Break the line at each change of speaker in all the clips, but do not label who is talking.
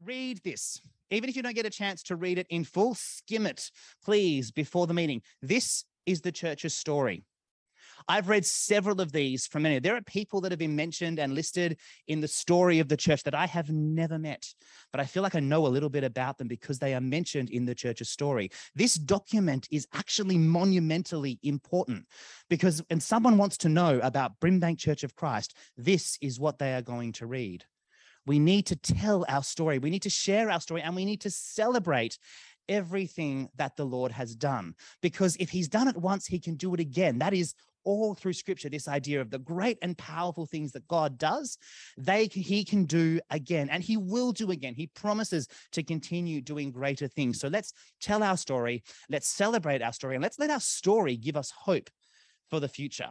read this. Even if you don't get a chance to read it in full, skim it, please, before the meeting. This is the church's story. I've read several of these from many. There are people that have been mentioned and listed in the story of the church that I have never met, but I feel like I know a little bit about them because they are mentioned in the church's story. This document is actually monumentally important because when someone wants to know about Brimbank Church of Christ, this is what they are going to read. We need to tell our story. We need to share our story, and we need to celebrate everything that the Lord has done. Because if he's done it once, he can do it again. That is all through Scripture, this idea of the great and powerful things that God does, he can do again, and he will do again. He promises to continue doing greater things. So let's tell our story, let's celebrate our story, and let's let our story give us hope for the future.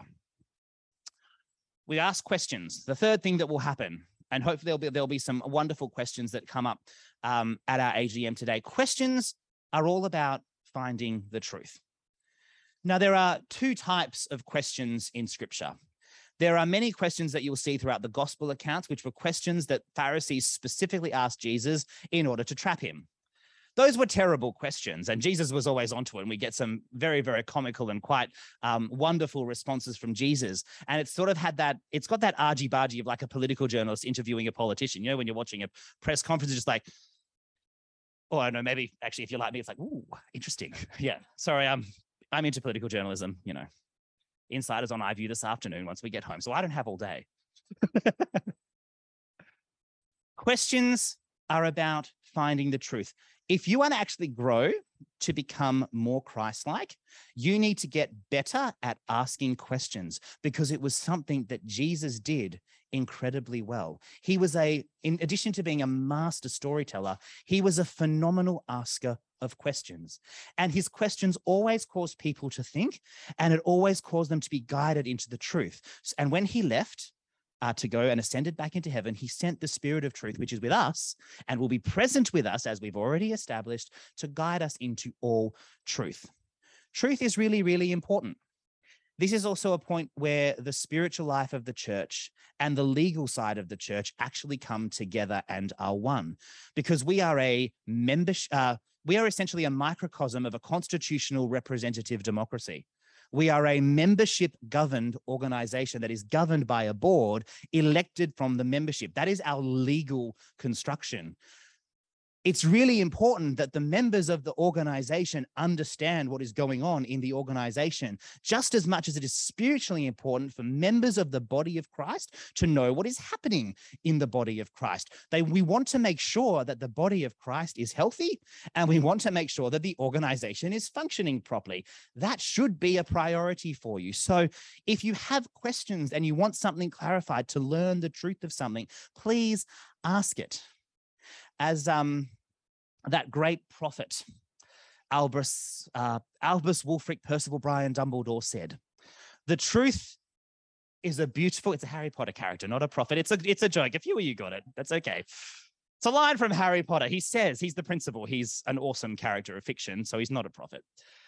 We ask questions. The third thing that will happen, and hopefully there'll be some wonderful questions that come up at our AGM today. Questions are all about finding the truth. Now, there are two types of questions in Scripture. There are many questions that you'll see throughout the gospel accounts, which were questions that Pharisees specifically asked Jesus in order to trap him. Those were terrible questions, and Jesus was always onto it, and we get some very, very comical and quite wonderful responses from Jesus. And it's sort of it's got that argy-bargy of like a political journalist interviewing a politician. You know, when you're watching a press conference, it's just like, oh, I don't know, maybe actually if you're like me, it's like, ooh, interesting. Yeah, sorry, I'm into political journalism, you know. Insiders on iView this afternoon once we get home, so I don't have all day. Questions are about finding the truth. If you want to actually grow to become more Christ-like, you need to get better at asking questions, because it was something that Jesus did incredibly well. He was in addition to being a master storyteller, he was a phenomenal asker of questions. And his questions always caused people to think, and it always caused them to be guided into the truth. And when he left to go and ascended back into heaven, he sent the Spirit of truth, which is with us and will be present with us, as we've already established, to guide us into all truth. Truth is really, really important. This is also a point where the spiritual life of the church and the legal side of the church actually come together and are one, because we are essentially a microcosm of a constitutional representative democracy. We are a membership-governed organization that is governed by a board elected from the membership. That is our legal construction. It's really important that the members of the organization understand what is going on in the organization, just as much as it is spiritually important for members of the body of Christ to know what is happening in the body of Christ. We want to make sure that the body of Christ is healthy, and we want to make sure that the organization is functioning properly. That should be a priority for you. So if you have questions and you want something clarified, to learn the truth of something, please ask it. As that great prophet, Albus Wulfric Percival Brian Dumbledore said, the truth is it's a Harry Potter character, not a prophet. It's a joke. A few of you got it. That's okay. It's a line from Harry Potter. He says, he's the principal. He's an awesome character of fiction, so he's not a prophet.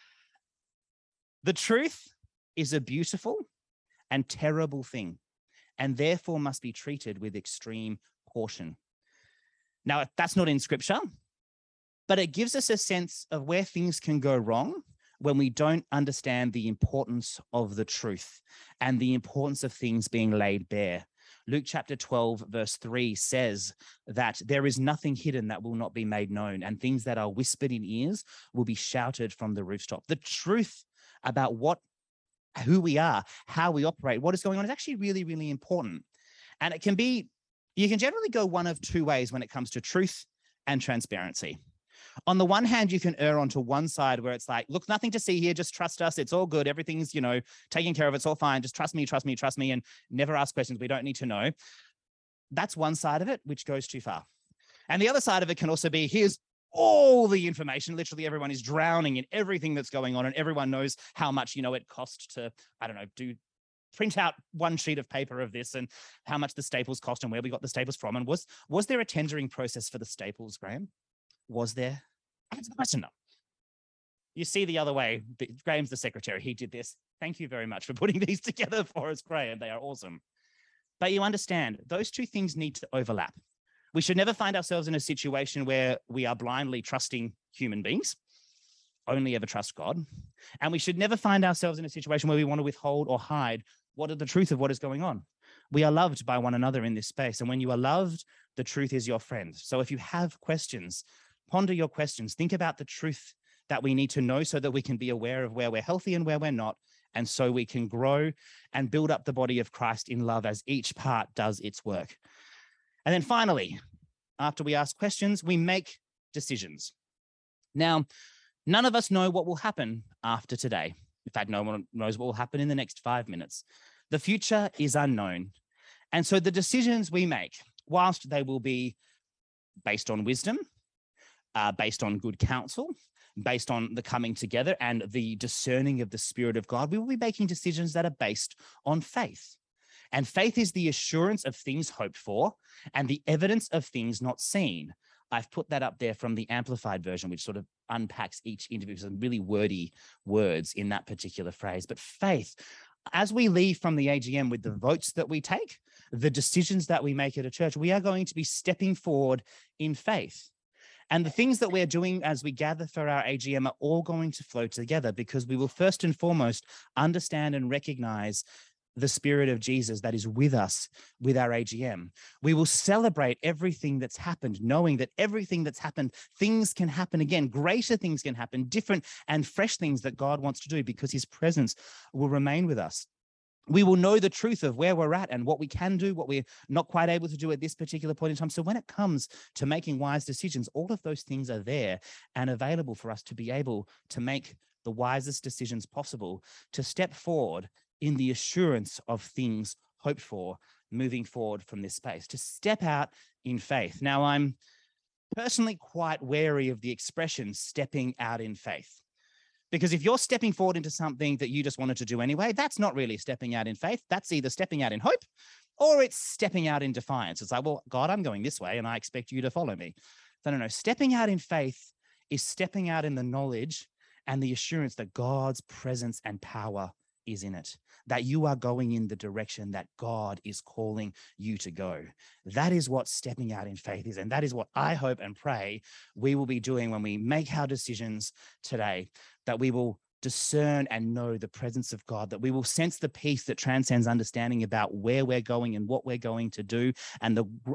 The truth is a beautiful and terrible thing, and therefore must be treated with extreme caution. Now, that's not in Scripture, but it gives us a sense of where things can go wrong when we don't understand the importance of the truth and the importance of things being laid bare. Luke chapter 12, verse 3 says that there is nothing hidden that will not be made known, and things that are whispered in ears will be shouted from the rooftop. The truth about who we are, how we operate, what is going on is actually really, really important. And you can generally go one of two ways when it comes to truth and transparency. On the one hand, you can err onto one side where it's like, look, nothing to see here, just trust us. It's all good. Everything's, taken care of. It's all fine. Just trust me, and never ask questions. We don't need to know. That's one side of it, which goes too far. And the other side of it can also be, here's all the information. Literally everyone is drowning in everything that's going on, and everyone knows how much, it cost to, print out one sheet of paper of this, and how much the staples cost and where we got the staples from. And was there a tendering process for the staples, Graham? Was there? Answer the question, no. You see the other way. Graham's the secretary. He did this. Thank you very much for putting these together for us, Graham. They are awesome. But you understand, those two things need to overlap. We should never find ourselves in a situation where we are blindly trusting human beings. Only ever trust God. And we should never find ourselves in a situation where we want to withhold or hide what are the truth of what is going on. We are loved by one another in this space. And when you are loved, the truth is your friend. So if you have questions, ponder your questions. Think about the truth that we need to know so that we can be aware of where we're healthy and where we're not. And so we can grow and build up the body of Christ in love as each part does its work. And then finally, after we ask questions, we make decisions. Now, none of us know what will happen after today. In fact, no one knows what will happen in the next 5 minutes. The future is unknown. And so the decisions we make, whilst they will be based on wisdom, based on good counsel, based on the coming together and the discerning of the Spirit of God, we will be making decisions that are based on faith. And faith is the assurance of things hoped for and the evidence of things not seen. I've put that up there from the Amplified version, which sort of unpacks each individual, some really wordy words in that particular phrase. But faith, as we leave from the AGM with the votes that we take, the decisions that we make at a church, we are going to be stepping forward in faith. And the things that we're doing as we gather for our AGM are all going to flow together, because we will first and foremost understand and recognize the Spirit of Jesus that is with us with our AGM. We will celebrate everything that's happened, knowing that everything that's happened, things can happen again, greater things can happen, different and fresh things that God wants to do, because his presence will remain with us. We will know the truth of where we're at and what we can do, what we're not quite able to do at this particular point in time. So when it comes to making wise decisions, all of those things are there and available for us to be able to make the wisest decisions possible, to step forward in the assurance of things hoped for, moving forward from this space, to step out in faith. Now, I'm personally quite wary of the expression stepping out in faith, because if you're stepping forward into something that you just wanted to do anyway, that's not really stepping out in faith. That's either stepping out in hope or it's stepping out in defiance. It's like, well, God, I'm going this way and I expect you to follow me. No. Stepping out in faith is stepping out in the knowledge and the assurance that God's presence and power is in it, that you are going in the direction that God is calling you to go. That is what stepping out in faith is. And that is what I hope and pray we will be doing when we make our decisions today, that we will discern and know the presence of God, that we will sense the peace that transcends understanding about where we're going and what we're going to do, and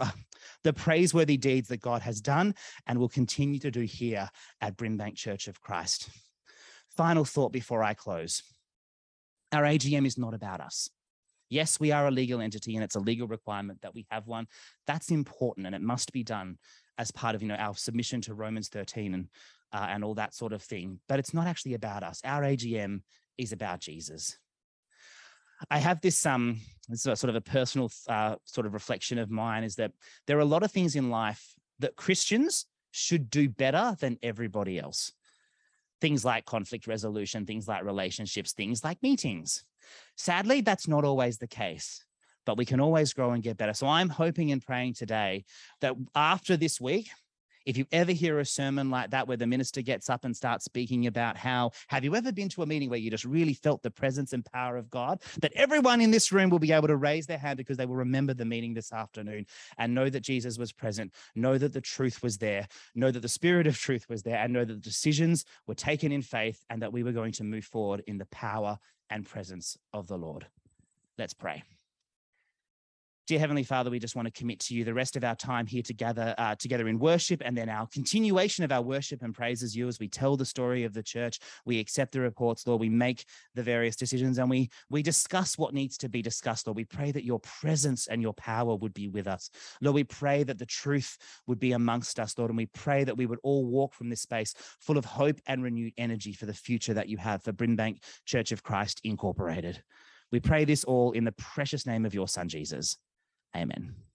the praiseworthy deeds that God has done and will continue to do here at Brimbank Church of Christ. Final thought before I close. Our AGM is not about us. Yes, we are a legal entity and it's a legal requirement that we have one. That's important and it must be done as part of, our submission to Romans 13 and all that sort of thing. But it's not actually about us. Our AGM is about Jesus. I have this sort of a personal sort of reflection of mine, is that there are a lot of things in life that Christians should do better than everybody else. Things like conflict resolution, things like relationships, things like meetings. Sadly, that's not always the case, but we can always grow and get better. So I'm hoping and praying today that after this week, if you ever hear a sermon like that where the minister gets up and starts speaking about have you ever been to a meeting where you just really felt the presence and power of God, that everyone in this room will be able to raise their hand because they will remember the meeting this afternoon and know that Jesus was present, know that the truth was there, know that the Spirit of truth was there, and know that the decisions were taken in faith and that we were going to move forward in the power and presence of the Lord. Let's pray. Dear Heavenly Father, we just want to commit to you the rest of our time here together in worship, and then our continuation of our worship and praises you as we tell the story of the church. We accept the reports, Lord. We make the various decisions and we discuss what needs to be discussed, Lord. We pray that your presence and your power would be with us. Lord, we pray that the truth would be amongst us, Lord, and we pray that we would all walk from this space full of hope and renewed energy for the future that you have for Brimbank Church of Christ Incorporated. We pray this all in the precious name of your Son, Jesus. Amen.